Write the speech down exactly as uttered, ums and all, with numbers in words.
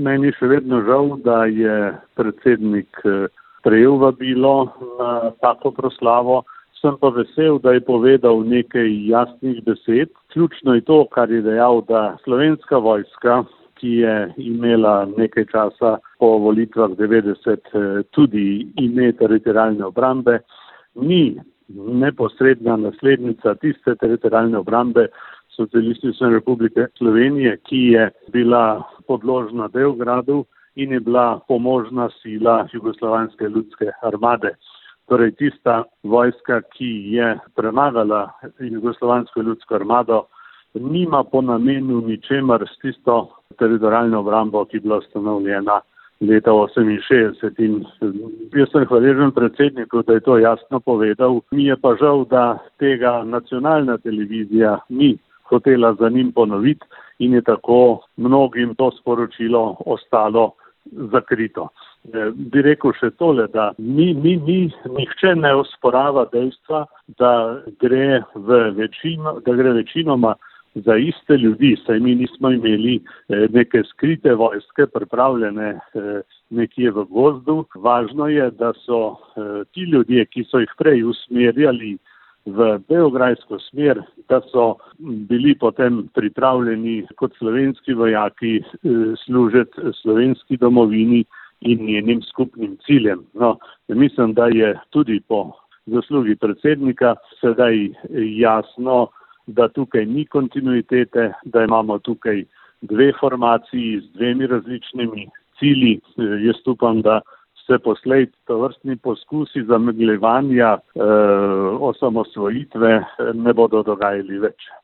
Meni je še vedno žal, da je predsednik prejel vabilo na tako proslavo. Sem pa vesel, da je povedal nekaj jasnih besed. Ključno je to, kar je dejal, da Slovenska vojska, ki je imela nekaj časa po volitvah devetdeset tudi ime teritorialne obrambe, ni neposredna naslednica tiste teritorialne obrambe Socialistične republike Slovenije, ki je bila podložna Beogradu in je bila pomožna sila Jugoslovanske ljudske armade. Torej tista vojska, ki je premagala Jugoslovansko ljudsko armado, nima po namenu ničemer s tisto teritorialno obrambo, ki je bila ustanovljena leta oseminšestdeset. In jaz sem hvaležen predsedniku, da je to jasno povedal. Mi je pa žal, da tega nacionalna televizija ni hotela za njim ponoviti in je tako mnogim to sporočilo ostalo zakrito. Bi rekel še tole, da mi, mi, mi, nihče ne osporava dejstva, da gre v večino, da gre večinoma za iste ljudi, saj mi nismo imeli neke skrite vojske pripravljene nekje v gozdu. Važno je, da so ti ljudje, ki so jih prej usmerjali v beograjsko smer, da so bili potem pripravljeni kot slovenski vojaki služiti slovenski domovini in njenim skupnim ciljem. No, mislim, da je tudi po zaslugi predsednika sedaj jasno, da tukaj ni kontinuitete, da imamo tukaj dve formaciji z dvemi različnimi cilji. Jaz upam, da se poslej tovrstni poskusi zamegljevanja e, osamosvojitve ne bodo dogajali več.